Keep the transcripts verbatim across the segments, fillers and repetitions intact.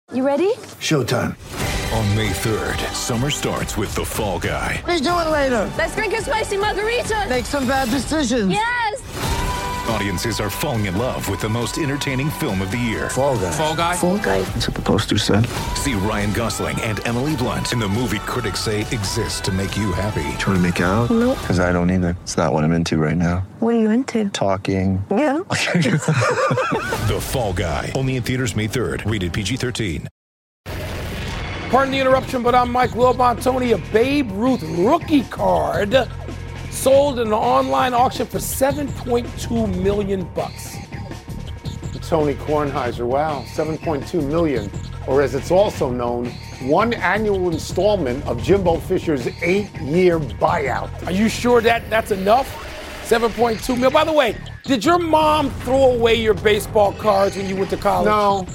You ready? Showtime. On May third, summer starts with The Fall Guy. Let's do it later. Let's drink a spicy margarita. Make some bad decisions. Yes. Audiences are falling in love with the most entertaining film of the year. Fall Guy. Fall Guy? Fall guy. That's what the poster said. See Ryan Gosling and Emily Blunt in the movie critics say exists to make you happy. Trying to make it out? Nope. Because I don't either. It's not what I'm into right now. What are you into? Talking. Yeah. The Fall Guy. Only in theaters May third. Rated P G thirteen. Pardon the interruption, but I'm Mike Wilbon. Tony, a Babe Ruth rookie card sold in an online auction for seven point two million bucks. Tony Kornheiser, wow, seven point two million, or as it's also known, one annual installment of Jimbo Fisher's eight-year buyout. Are you sure that that's enough? seven point two million. By the way, did your mom throw away your baseball cards when you went to college? No.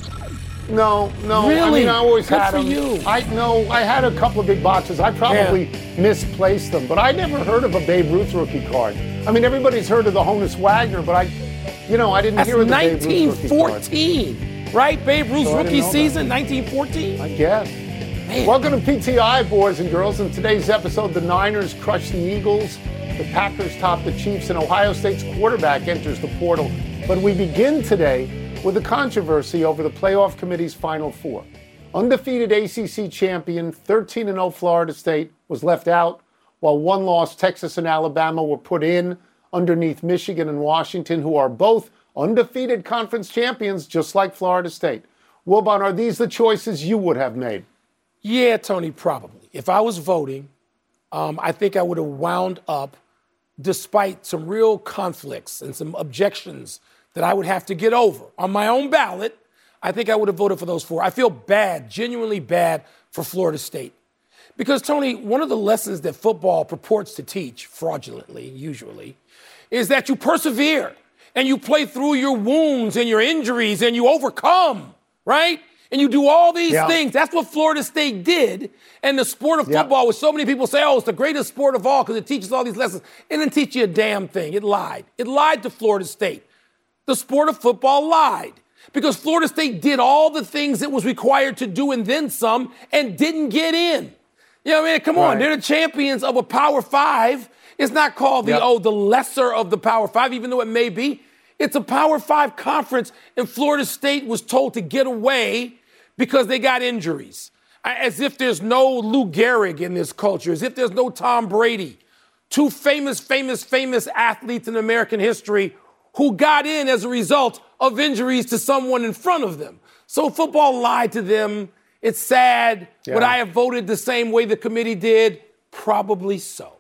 No, no. Really? I mean, I always Good had for them. you. I no, I had a couple of big boxes. I probably Yeah. misplaced them, but I never heard of a Babe Ruth rookie card. I mean, everybody's heard of the Honus Wagner, but I, you know, I didn't That's hear of the Babe Ruth nineteen rookie card. fourteen, right? Babe Ruth's So I didn't rookie know that. season, nineteen fourteen? I guess. Man. Welcome to P T I, boys and girls. In today's episode, the Niners crush the Eagles, the Packers top the Chiefs, and Ohio State's quarterback enters the portal. But we begin today with a controversy over the playoff committee's Final Four. Undefeated A C C champion, thirteen and oh Florida State was left out, while one-loss Texas and Alabama were put in underneath Michigan and Washington, who are both undefeated conference champions, just like Florida State. Wilbon, are these the choices you would have made? Yeah, Tony, probably. If I was voting, um, I think I would have wound up, despite some real conflicts and some objections that I would have to get over on my own ballot, I think I would have voted for those four. I feel bad, genuinely bad for Florida State. Because, Tony, one of the lessons that football purports to teach, fraudulently, usually, is that you persevere and you play through your wounds and your injuries and you overcome, right? And you do all these Yeah. things. That's what Florida State did. And the sport of Yeah. football, which so many people say, oh, it's the greatest sport of all because it teaches all these lessons. It didn't teach you a damn thing. It lied. It lied to Florida State. The sport of football lied because Florida State did all the things it was required to do and then some and didn't get in. You know what I mean? Come on. Right. They're the champions of a Power Five. It's not called the, Yep. oh, the lesser of the Power Five, even though it may be. It's a Power Five conference, and Florida State was told to get away because they got injuries. As if there's no Lou Gehrig in this culture, as if there's no Tom Brady. Two famous, famous, famous athletes in American history who got in as a result of injuries to someone in front of them. So football lied to them. It's sad. Yeah. Would I have voted the same way the committee did? Probably so.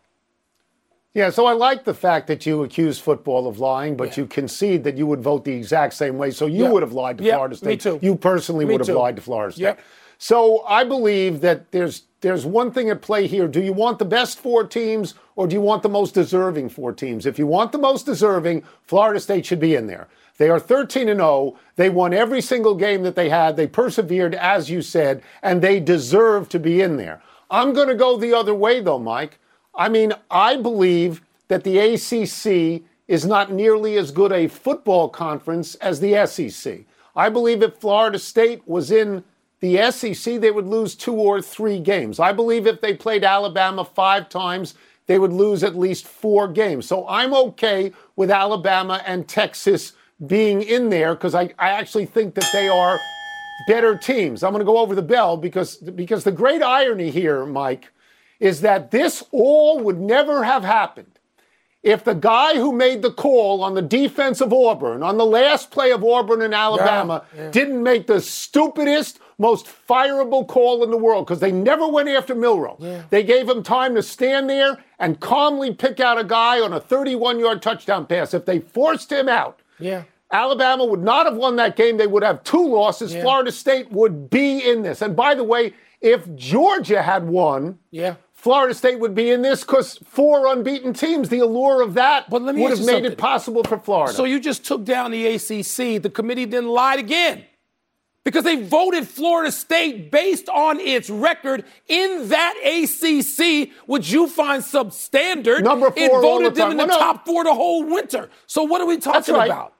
Yeah, so I like the fact that you accuse football of lying, but Yeah. you concede that you would vote the exact same way. So you Yeah. would have lied to Yeah, Florida State. me too. You personally Me would have too. lied to Florida State. Yep. So I believe that there's there's one thing at play here. Do you want the best four teams or do you want the most deserving four teams? If you want the most deserving, Florida State should be in there. They are thirteen and oh. They won every single game that they had. They persevered, as you said, and they deserve to be in there. I'm going to go the other way, though, Mike. I mean, I believe that the A C C is not nearly as good a football conference as the S E C. I believe if Florida State was in the S E C, they would lose two or three games. I believe if they played Alabama five times, they would lose at least four games. So I'm okay with Alabama and Texas being in there because I, I actually think that they are better teams. I'm going to go over the bell because, because the great irony here, Mike, is that this all would never have happened if the guy who made the call on the defense of Auburn, on the last play of Auburn and Alabama, Yeah, yeah. didn't make the stupidest, most fireable call in the world because they never went after Milroe. Yeah. They gave him time to stand there and calmly pick out a guy on a thirty-one-yard touchdown pass. If they forced him out, Yeah. Alabama would not have won that game. They would have two losses. Yeah. Florida State would be in this. And by the way, if Georgia had won, Yeah. Florida State would be in this because four unbeaten teams. The allure of that But let me would ask have you made something. it possible for Florida. So you just took down the A C C. The committee then lied again because they voted Florida State based on its record in that A C C, which you find substandard. Number It four all voted the them time. in the Well, no. top four the whole winter. So what are we That's talking right. about?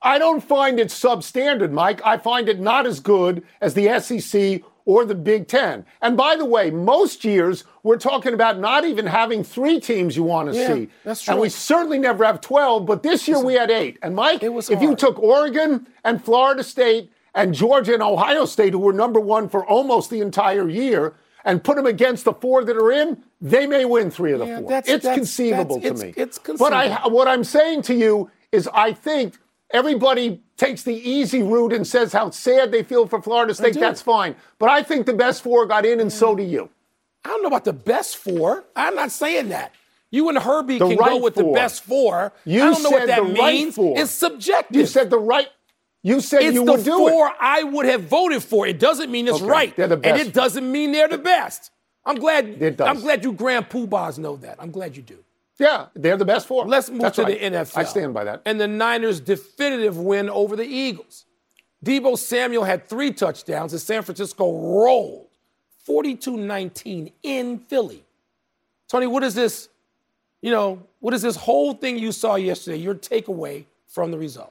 I don't find it substandard, Mike. I find it not as good as the S E C or the Big Ten. And by the way, most years we're talking about not even having three teams you want to yeah, see. That's true. And we certainly never have twelve, but this year we had eight. And Mike, it was if hard. you took Oregon and Florida State and Georgia and Ohio State, who were number one for almost the entire year, and put them against the four that are in, they may win three of the yeah, four. that's, it's that's, conceivable that's, to it's, me. It's conceivable. But I, what I'm saying to you is I think everybody takes the easy route and says how sad they feel for Florida State. That's fine. But I think the best four got in, and so do you. I don't know about the best four. I'm not saying that. You and Herbie The can right go with four. the best four. You I don't know what said that the right means. four. It's subjective. You said the right. You said it's you the would do four it. I would have voted for. It doesn't mean it's Okay, right, they're the best. and it doesn't mean they're the best. I'm glad. It does. I'm glad you Grand Poobahs know that. I'm glad you do. Yeah, they're the best four. Let's move That's to right. the N F L. I stand by that. And the Niners' definitive win over the Eagles. Deebo Samuel had three touchdowns as San Francisco rolled forty-two nineteen in Philly. Tony, what is this, you know, what is this whole thing you saw yesterday, your takeaway from the result?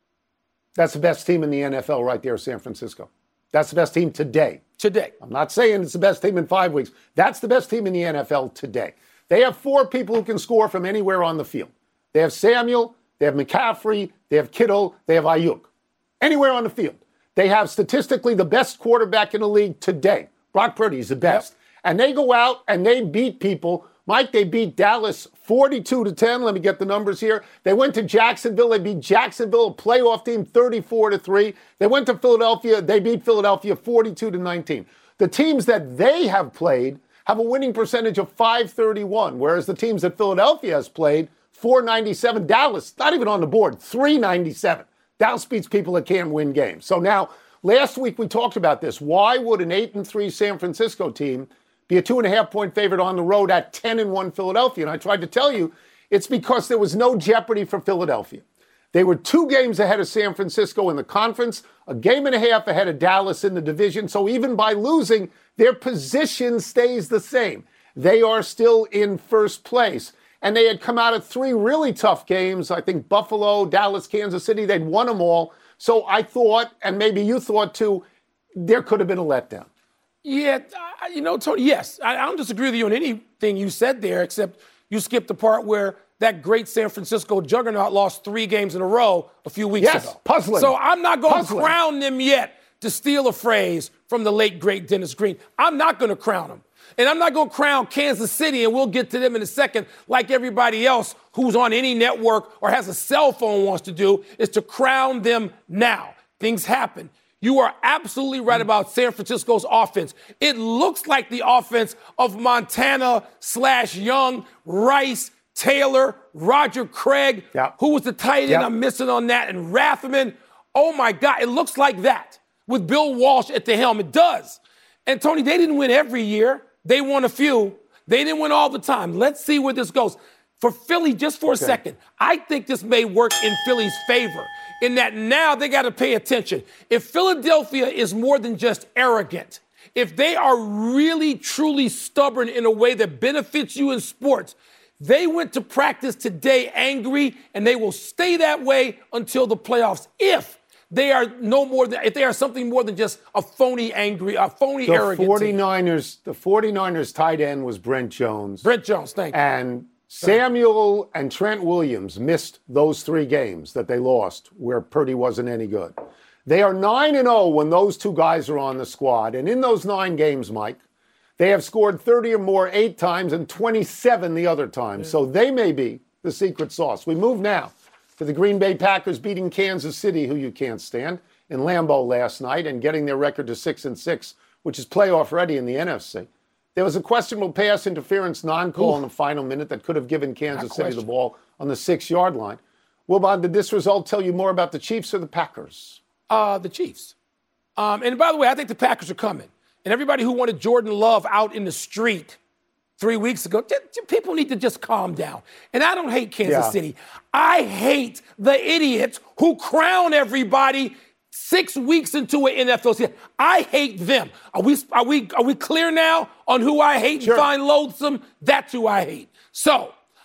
That's the best team in the N F L right there, San Francisco. That's the best team today. Today. I'm not saying it's the best team in five weeks. That's the best team in the N F L today. They have four people who can score from anywhere on the field. They have Samuel, they have McCaffrey, they have Kittle, they have Ayuk. Anywhere on the field. They have statistically the best quarterback in the league today. Brock Purdy is the best. Yep. And they go out and they beat people. Mike, they beat Dallas forty-two to ten. Let me get the numbers here. They went to Jacksonville. They beat Jacksonville, a playoff team, thirty-four to three. They went to Philadelphia. They beat Philadelphia forty-two to nineteen. The teams that they have played have a winning percentage of five thirty-one, whereas the teams that Philadelphia has played, four ninety-seven. Dallas, not even on the board, three ninety-seven. Dallas beats people that can't win games. So now, last week we talked about this. Why would an eight and three San Francisco team be a two and a half point favorite on the road at ten and one Philadelphia? And I tried to tell you, it's because there was no jeopardy for Philadelphia. They were two games ahead of San Francisco in the conference, a game and a half ahead of Dallas in the division. So even by losing, their position stays the same. They are still in first place. And they had come out of three really tough games. I think Buffalo, Dallas, Kansas City, they'd won them all. So I thought, and maybe you thought too, there could have been a letdown. Yeah, you know, Tony, yes. I don't disagree with you on anything you said there, except you skipped the part where that great San Francisco juggernaut lost three games in a row a few weeks yes, ago. Puzzling. So I'm not going to puzzling. crown them yet, to steal a phrase from the late, great Dennis Green. I'm not going to crown them. And I'm not going to crown Kansas City, and we'll get to them in a second, like everybody else who's on any network or has a cell phone wants to do, is to crown them now. Things happen. You are absolutely right about San Francisco's offense. It looks like the offense of Montana slash Young, Rice, Taylor, Roger Craig, yep. who was the tight end yep. I'm missing on that, and Rathman. Oh, my God, it looks like that with Bill Walsh at the helm. It does. And, Tony, they didn't win every year. They won a few. They didn't win all the time. Let's see where this goes. For Philly, just for a okay. second, I think this may work in Philly's favor in that now they got to pay attention. If Philadelphia is more than just arrogant, if they are really, truly stubborn in a way that benefits you in sports, they went to practice today angry, and they will stay that way until the playoffs if they are no more than, if they are something more than just a phony angry, a phony the arrogant forty-niners, team. The forty-niners tight end was Brent Jones. Brent Jones, thank you. And Samuel and Trent Williams missed those three games that they lost where Purdy wasn't any good. They are nine and oh when those two guys are on the squad. And in those nine games, Mike, they have scored thirty or more eight times and twenty-seven the other times. Yeah. So they may be the secret sauce. We move now to the Green Bay Packers beating Kansas City, who you can't stand, in Lambeau last night and getting their record to six and six, which is playoff ready in the N F C. There was a questionable pass interference non-call Ooh. in the final minute that could have given Kansas City the ball on the six-yard line. Wilbon, did this result tell you more about the Chiefs or the Packers? Uh, the Chiefs. Um, and by the way, I think the Packers are coming. And everybody who wanted Jordan Love out in the street three weeks ago, people need to just calm down. And I don't hate Kansas yeah. City. I hate the idiots who crown everybody six weeks into an N F L season. I hate them. Are we are we are we clear now on who I hate sure. and find loathsome? That's who I hate. So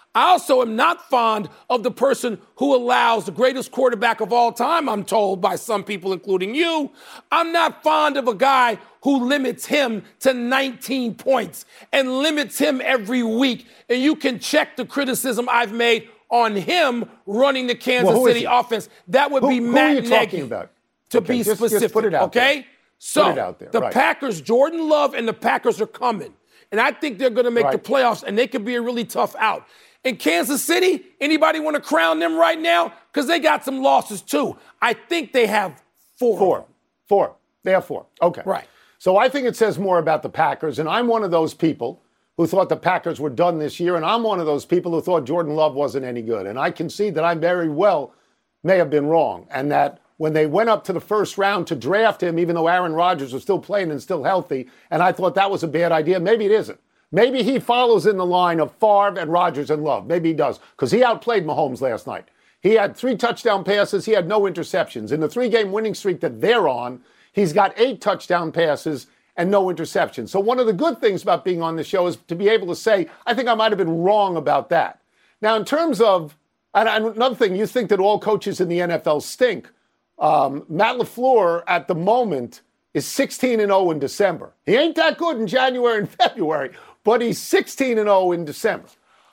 I also am not fond of the person who allows the greatest quarterback of all time, I'm told by some people, including you. I'm not fond of a guy who limits him to nineteen points and limits him every week. And you can check the criticism I've made on him running the Kansas well, City offense. That would who, be who Matt are you Nagy, talking about? to okay, be just, specific. Just put it out okay? There. So put it out there. the right. Packers, Jordan Love and the Packers are coming. And I think they're going to make right. the playoffs, and they could be a really tough out. In Kansas City, anybody want to crown them right now? Because they got some losses, too. I think they have four. Four. Four. They have four. Okay. Right. So I think it says more about the Packers, and I'm one of those people who thought the Packers were done this year, and I'm one of those people who thought Jordan Love wasn't any good. And I concede that I very well may have been wrong, and that when they went up to the first round to draft him, even though Aaron Rodgers was still playing and still healthy, and I thought that was a bad idea, maybe it isn't. Maybe he follows in the line of Favre and Rodgers and Love. Maybe he does, because he outplayed Mahomes last night. He had three touchdown passes. He had no interceptions. In the three-game winning streak that they're on, he's got eight touchdown passes and no interceptions. So one of the good things about being on the show is to be able to say, I think I might have been wrong about that. Now, in terms of, and another thing, you think that all coaches in the N F L stink. Um, Matt LaFleur, at the moment, is sixteen and oh in December. He ain't that good in January and February, but he's sixteen and oh in December.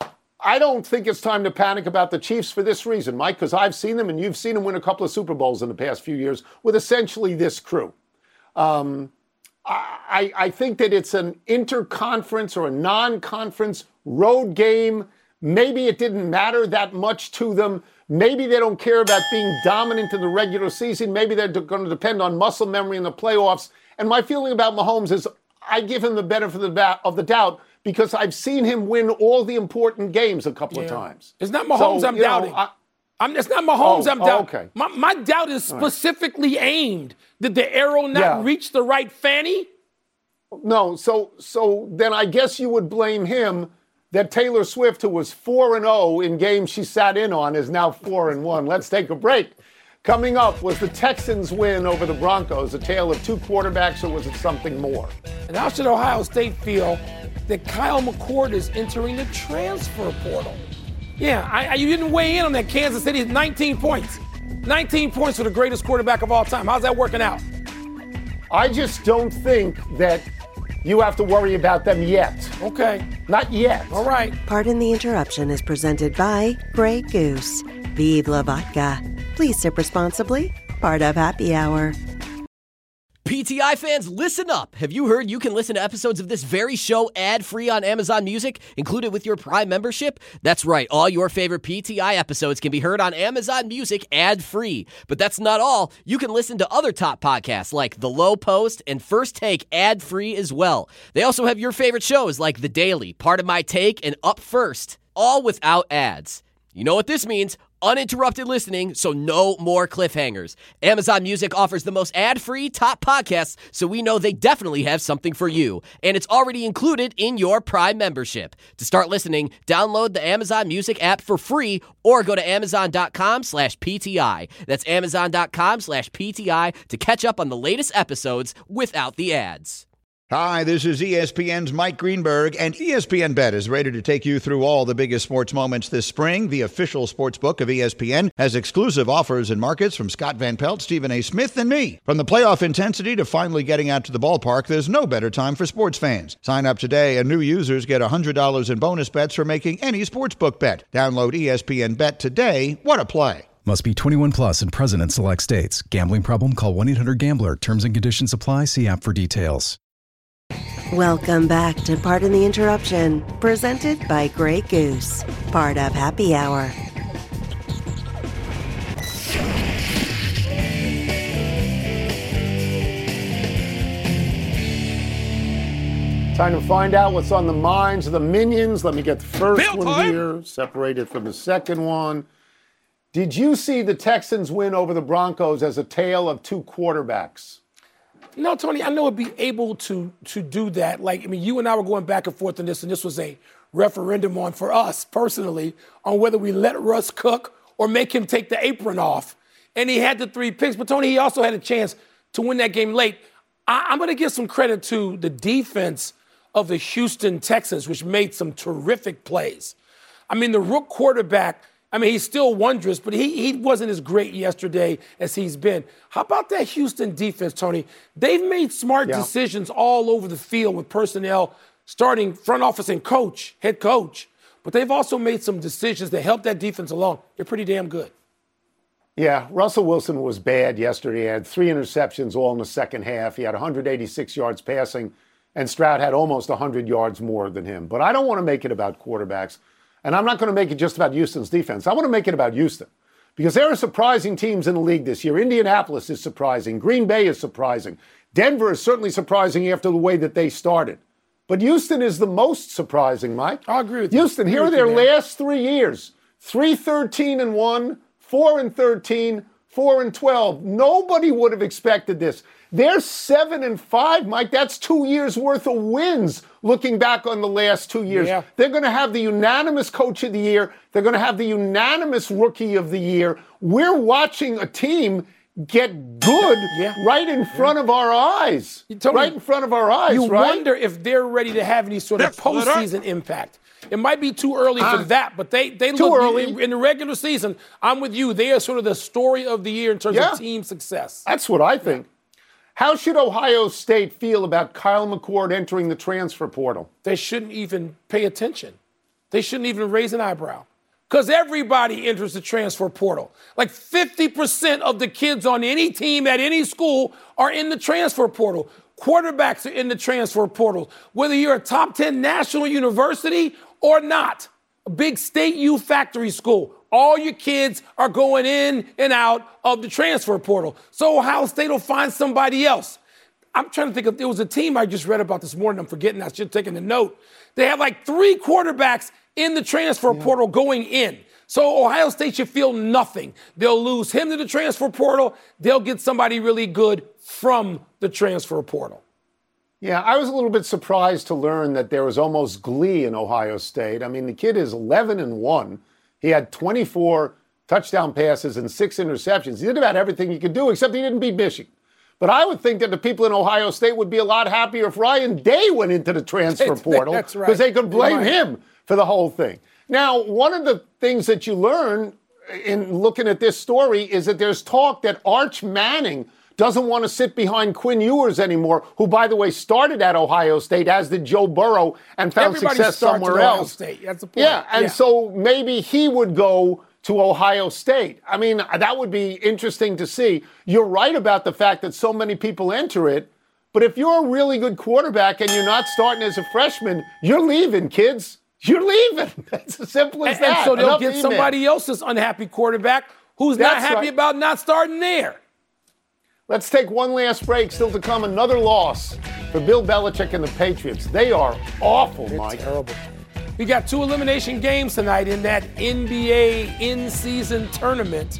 I don't think it's time to panic about the Chiefs for this reason, Mike, because I've seen them, and you've seen them win a couple of Super Bowls in the past few years with essentially this crew. Um, I, I think that it's an interconference or a non-conference road game. Maybe it didn't matter that much to them. Maybe they don't care about being dominant in the regular season. Maybe they're going to depend on muscle memory in the playoffs. And my feeling about Mahomes is I give him the benefit of the doubt because I've seen him win all the important games a couple yeah. of times. It's not Mahomes so, I'm you know, doubting. I, I'm, it's not Mahomes oh, I'm doubting. Oh, okay. my, my doubt is specifically right. aimed. Did the arrow not yeah. reach the right fanny? No, so so then I guess you would blame him that Taylor Swift, who was four and oh in games she sat in on, is now four and one. Let's take a break. Coming up, was the Texans' win over the Broncos a tale of two quarterbacks, or was it something more? And how should Ohio State feel that Kyle McCord is entering the transfer portal? Yeah, I, I, you didn't weigh in on that. Kansas City is nineteen points. nineteen points for the greatest quarterback of all time. How's that working out? I just don't think that you have to worry about them yet. Okay. Not yet. All right. Pardon the Interruption is presented by Grey Goose. Vive la vodka. Please sip responsibly. Part of Happy Hour. P T I fans, listen up. Have you heard you can listen to episodes of this very show ad-free on Amazon Music, included with your Prime membership? That's right. All your favorite P T I episodes can be heard on Amazon Music ad-free. But that's not all. You can listen to other top podcasts like The Low Post and First Take ad-free as well. They also have your favorite shows like The Daily, Part of My Take, and Up First, all without ads. You know what this means? Uninterrupted listening, so no more cliffhangers. Amazon Music offers the most ad-free top podcasts, so we know they definitely have something for you. And it's already included in your Prime membership. To start listening, download the Amazon Music app for free or go to amazon.com slash PTI. That's amazon.com slash PTI to catch up on the latest episodes without the ads. Hi, this is E S P N's Mike Greenberg, and E S P N Bet is ready to take you through all the biggest sports moments this spring. The official sports book of E S P N has exclusive offers and markets from Scott Van Pelt, Stephen A. Smith, and me. From the playoff intensity to finally getting out to the ballpark, there's no better time for sports fans. Sign up today, and new users get one hundred dollars in bonus bets for making any sportsbook bet. Download E S P N Bet today. What a play. Must be twenty-one plus and present in select states. Gambling problem? Call one eight hundred gambler. Terms and conditions apply. See app for details. Welcome back to Pardon the Interruption, presented by Grey Goose, part of Happy Hour. Time to find out what's on the minds of the minions. Let me get the first Bill one time. here, separated from the second one. Did you see the Texans win over the Broncos as a tale of two quarterbacks? No, Tony, I know it'd be able to to do that. Like, I mean, you and I were going back and forth on this, and this was a referendum on, for us personally, on whether we let Russ cook or make him take the apron off. And he had the three picks, but Tony, he also had a chance to win that game late. I, I'm going to give some credit to the defense of the Houston Texans, which made some terrific plays. I mean, the Rook quarterback, I mean, he's still wondrous, but he, he wasn't as great yesterday as he's been. How about that Houston defense, Tony? They've made smart yeah. decisions all over the field with personnel, starting front office and coach, head coach. But they've also made some decisions that help that defense along. They're pretty damn good. Yeah, Russell Wilson was bad yesterday. He had three interceptions all in the second half. He had one hundred eighty-six yards passing, and Stroud had almost one hundred yards more than him. But I don't want to make it about quarterbacks, and I'm not going to make it just about Houston's defense. I want to make it about Houston, because there are surprising teams in the league this year. Indianapolis is surprising. Green Bay is surprising. Denver is certainly surprising after the way that they started. But Houston is the most surprising, Mike. I agree with you. Houston, here are their last three years. three thirteen and one, four and thirteen, four and twelve. Nobody would have expected this. They're seven and five, Mike. That's two years worth of wins looking back on the last two years. Yeah. They're going to have the unanimous coach of the year. They're going to have the unanimous rookie of the year. We're watching a team get good yeah. right in front yeah. of our eyes. Tony, right in front of our eyes, you right? wonder if they're ready to have any sort of postseason impact. It might be too early uh, for that, but they, they too look early. In, in the regular season. I'm with you. They are sort of the story of the year in terms yeah. of team success. That's what I think. Yeah. How should Ohio State feel about Kyle McCord entering the transfer portal? They shouldn't even pay attention. They shouldn't even raise an eyebrow. Because everybody enters the transfer portal. Like fifty percent of the kids on any team at any school are in the transfer portal. Quarterbacks are in the transfer portal. Whether you're a top ten national university or not, a big state U factory school, all your kids are going in and out of the transfer portal. So Ohio State will find somebody else. I'm trying to think of, there was a team I just read about this morning. I'm forgetting. I should have taken a note. They have like three quarterbacks in the transfer yeah. portal going in. So Ohio State should feel nothing. They'll lose him to the transfer portal. They'll get somebody really good from the transfer portal. Yeah, I was a little bit surprised to learn that there was almost glee in Ohio State. I mean, the kid is eleven and one. He had twenty-four touchdown passes and six interceptions. He did about everything he could do, except he didn't beat Michigan. But I would think that the people in Ohio State would be a lot happier if Ryan Day went into the transfer portal. That's right. Because they could blame Right. him for the whole thing. Now, one of the things that you learn in looking at this story is that there's talk that Arch Manning doesn't want to sit behind Quinn Ewers anymore, who, by the way, started at Ohio State, as did Joe Burrow, and found Everybody success starts somewhere at Ohio else. State. That's the point. Yeah, and yeah. so maybe he would go to Ohio State. I mean, that would be interesting to see. You're right about the fact that so many people enter it, but if you're a really good quarterback and you're not starting as a freshman, you're leaving, kids. You're leaving. It's as simple as and, that. And so they'll Enough get email. somebody else's unhappy quarterback who's That's not happy right. about not starting there. Let's take one last break. Still to come, another loss for Bill Belichick and the Patriots. They are awful, They're Mike. terrible. We got two elimination games tonight in that N B A in-season tournament.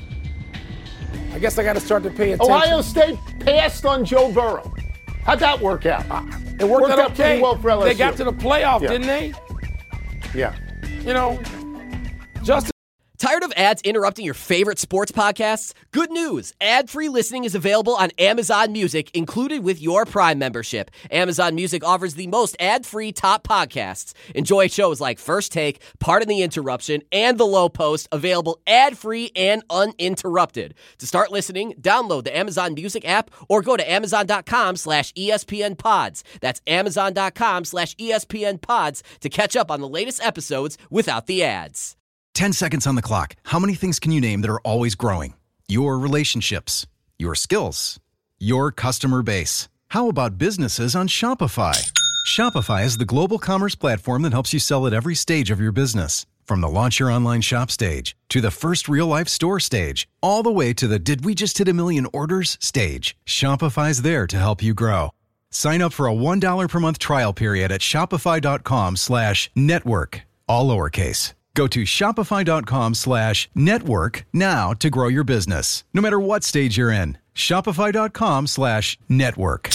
I guess I got to start to pay attention. Ohio State passed on Joe Burrow. How'd that work out? Uh, it worked, worked out, out okay. pretty well for L S U. They got to the playoff, Yeah. didn't they? Yeah. You know, Justin. Tired of ads interrupting your favorite sports podcasts? Good news! Ad-free listening is available on Amazon Music, included with your Prime membership. Amazon Music offers the most ad-free top podcasts. Enjoy shows like First Take, Pardon the Interruption, and The Low Post, available ad-free and uninterrupted. To start listening, download the Amazon Music app or go to amazon.com slash ESPN pods. That's amazon.com slash ESPN pods to catch up on the latest episodes without the ads. ten seconds on the clock. How many things can you name that are always growing? Your relationships, your skills, your customer base. How about businesses on Shopify? Shopify is the global commerce platform that helps you sell at every stage of your business. From the launch your online shop stage to the first real-life store stage, all the way to the did we just hit a million orders stage. Shopify's there to help you grow. Sign up for a one dollar per month trial period at shopify.com slash network, all lowercase. Go to shopify.com slash network now to grow your business, no matter what stage you're in. Shopify.com slash network.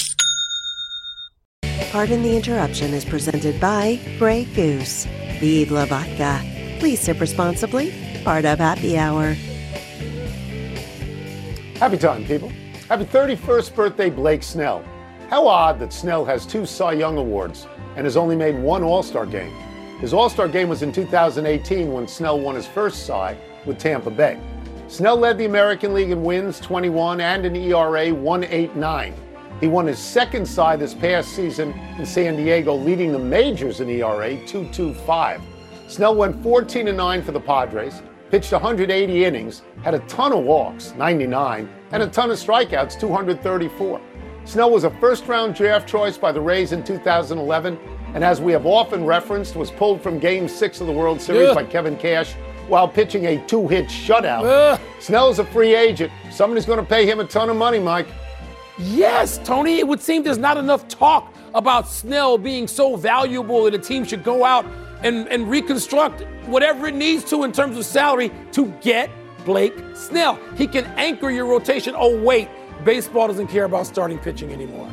Pardon the Interruption is presented by Grey Goose. Vive la vodka. Please sip responsibly. Part of Happy Hour. Happy time, people. Happy thirty-first birthday, Blake Snell. How odd that Snell has two Cy Young Awards and has only made one All-Star game. His All-Star game was in two thousand eighteen when Snell won his first Cy with Tampa Bay. Snell led the American League in wins, twenty-one, and an E R A one point eight nine. He won his second Cy this past season in San Diego, leading the majors in E R A two point two five. Snell went fourteen and nine for the Padres, pitched one hundred eighty innings, had a ton of walks, ninety-nine, and a ton of strikeouts, two hundred thirty-four. Snell was a first-round draft choice by the Rays in two thousand eleven, and as we have often referenced, was pulled from Game six of the World Series Ugh. by Kevin Cash while pitching a two-hit shutout. Ugh. Snell is a free agent. Somebody's going to pay him a ton of money, Mike. Yes, Tony, it would seem there's not enough talk about Snell being so valuable that a team should go out and, and reconstruct whatever it needs to in terms of salary to get Blake Snell. He can anchor your rotation. Oh, wait, baseball doesn't care about starting pitching anymore.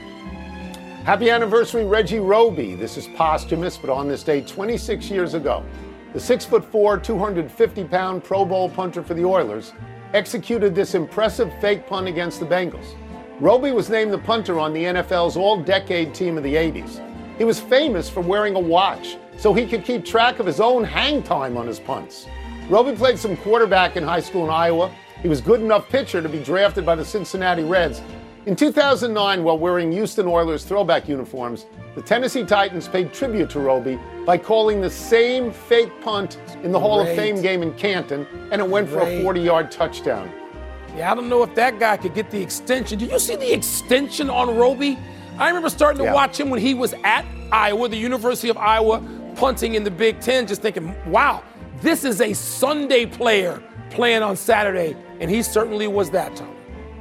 Happy anniversary, Reggie Roby. This is posthumous, but on this day twenty-six years ago, the six foot four, two hundred fifty pound Pro Bowl punter for the Oilers executed this impressive fake punt against the Bengals. Roby was named the punter on the N F L's all-decade team of the eighties. He was famous for wearing a watch so he could keep track of his own hang time on his punts. Roby played some quarterback in high school in Iowa. He was good enough pitcher to be drafted by the Cincinnati Reds. In two thousand nine, while wearing Houston Oilers throwback uniforms, the Tennessee Titans paid tribute to Roby by calling the same fake punt in the Hall Great. of Fame game in Canton, and it went for Great. a forty-yard touchdown. Yeah, I don't know if that guy could get the extension. Did you see the extension on Roby? I remember starting to Yeah. watch him when he was at Iowa, the University of Iowa, punting in the Big Ten, just thinking, wow, this is a Sunday player playing on Saturday, and he certainly was that, Tony.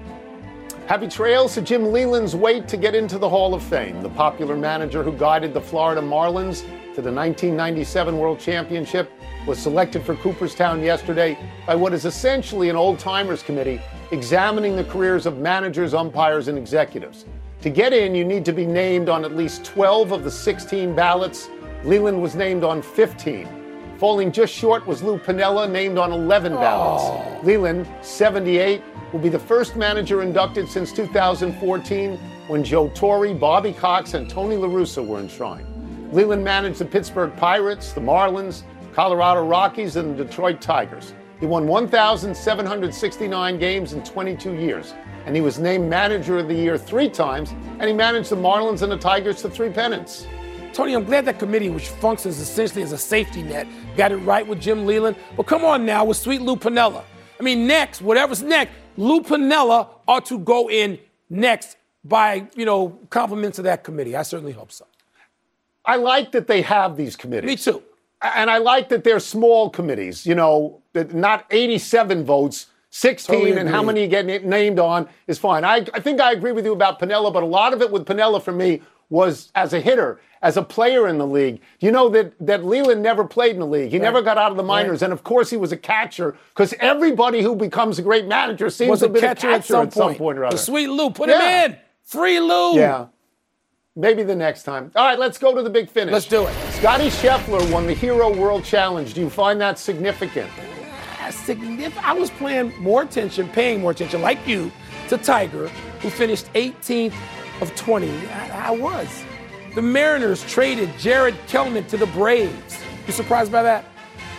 Happy trails to Jim Leyland's wait to get into the Hall of Fame. The popular manager who guided the Florida Marlins to the nineteen ninety-seven World Championship was selected for Cooperstown yesterday by what is essentially an old-timers committee examining the careers of managers, umpires, and executives. To get in, you need to be named on at least twelve of the sixteen ballots. Leyland was named on fifteen. Falling just short was Lou Piniella, named on eleven ballots. Oh. Leyland, seventy-eight, will be the first manager inducted since two thousand fourteen when Joe Torre, Bobby Cox, and Tony La Russa were enshrined. Leyland managed the Pittsburgh Pirates, the Marlins, Colorado Rockies, and the Detroit Tigers. He won one thousand seven hundred sixty-nine games in twenty-two years, and he was named Manager of the Year three times, and he managed the Marlins and the Tigers to three pennants. Tony, I'm glad that committee, which functions essentially as a safety net, got it right with Jim Leyland. But come on now with sweet Lou Piniella. I mean, next, whatever's next, Lou Piniella ought to go in next by, you know, compliments of that committee. I certainly hope so. I like that they have these committees. Me too. And I like that they're small committees, you know, that not eighty-seven votes, sixteen, Totally and how agree. many you get na- named on is fine. I, I think I agree with you about Piniella, but a lot of it with Piniella for me was as a hitter, as a player in the league. You know that, that Leyland never played in the league. He Right. never got out of the minors. Right. And, of course, he was a catcher because everybody who becomes a great manager seems Was to a have been catcher, a catcher at some point. or other. The sweet Lou, put Yeah. him in. Free Lou. Yeah. Maybe the next time. All right, let's go to the big finish. Let's do it. Scotty Scheffler won the Hero World Challenge. Do you find that significant? That's significant. I was paying more attention, paying more attention, like you, to Tiger, who finished eighteenth of twenty. I, I was. The Mariners traded Jared Kelenic to the Braves. You surprised by that?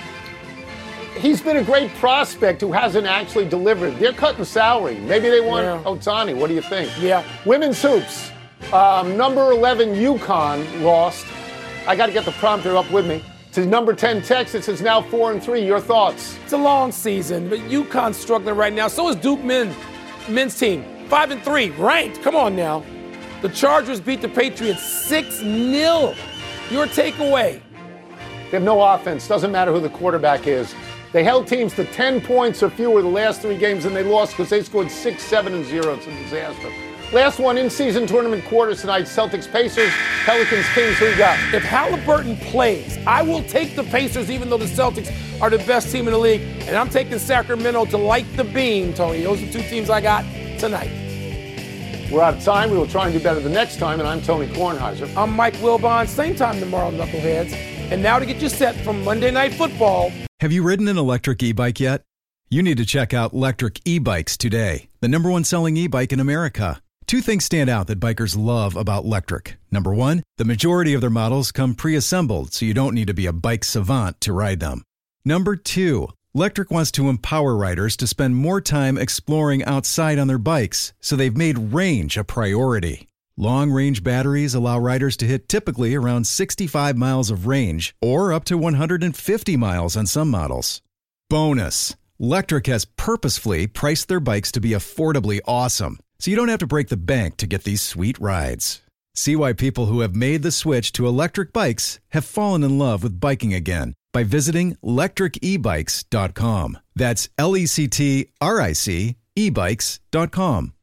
He's been a great prospect who hasn't actually delivered. They're cutting salary. Maybe they want Yeah. Ohtani. What do you think? Yeah. Women's hoops. Um, number eleven UConn lost. I got to get the prompter up with me. To number ten Texas is now four and three. Your thoughts? It's a long season, but UConn's struggling right now. So is Duke men, men's team. Five and three, ranked. Come on now. The Chargers beat the Patriots six nil. Your takeaway. They have no offense. Doesn't matter who the quarterback is. They held teams to ten points or fewer the last three games, and they lost because they scored six, seven, and zero. It's a disaster. Last one, in-season tournament quarters tonight. Celtics, Pacers, Pelicans, Kings. Who you got? If Halliburton plays, I will take the Pacers, even though the Celtics are the best team in the league. And I'm taking Sacramento to light the beam, Tony. Those are two teams I got tonight. We're out of time. We will try and do better the next time. And I'm Tony Kornheiser. I'm Mike Wilbon. Same time tomorrow, Knuckleheads. And now to get you set from Monday Night Football. Have you ridden an electric e-bike yet? You need to check out Lectric E-Bikes today, the number one selling e-bike in America. Two things stand out that bikers love about Lectric. Number one, the majority of their models come pre-assembled, so you don't need to be a bike savant to ride them. Number two, Lectric wants to empower riders to spend more time exploring outside on their bikes, so they've made range a priority. Long-range batteries allow riders to hit typically around sixty-five miles of range, or up to one hundred fifty miles on some models. Bonus, Lectric has purposefully priced their bikes to be affordably awesome, so you don't have to break the bank to get these sweet rides. See why people who have made the switch to electric bikes have fallen in love with biking again by visiting lectric e bikes dot com. That's L E C T R I C e bikes dot com.